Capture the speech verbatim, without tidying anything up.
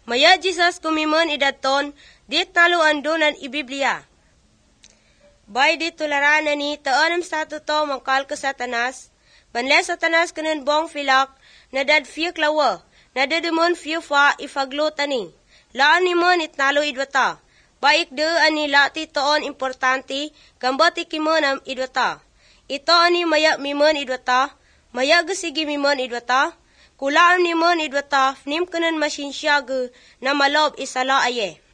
Maya Jesus kumiman idaton, dit naluan donan ibiblia. Bay dit tularana ni taanam sa to mangkal ke satanas, banle satanas kanan bong filak, nadad fiyak lawa, nadadumon fiyafa ifaglo tani. Laan ni man itnalo idwata, baik de ani lati toon importanti, gambati kimanam idwata. Ito ani maya miman idwata, maya gasigi miman idwata, kulaan ni man idwata, nim kanan masinsyaga na malob isala aye.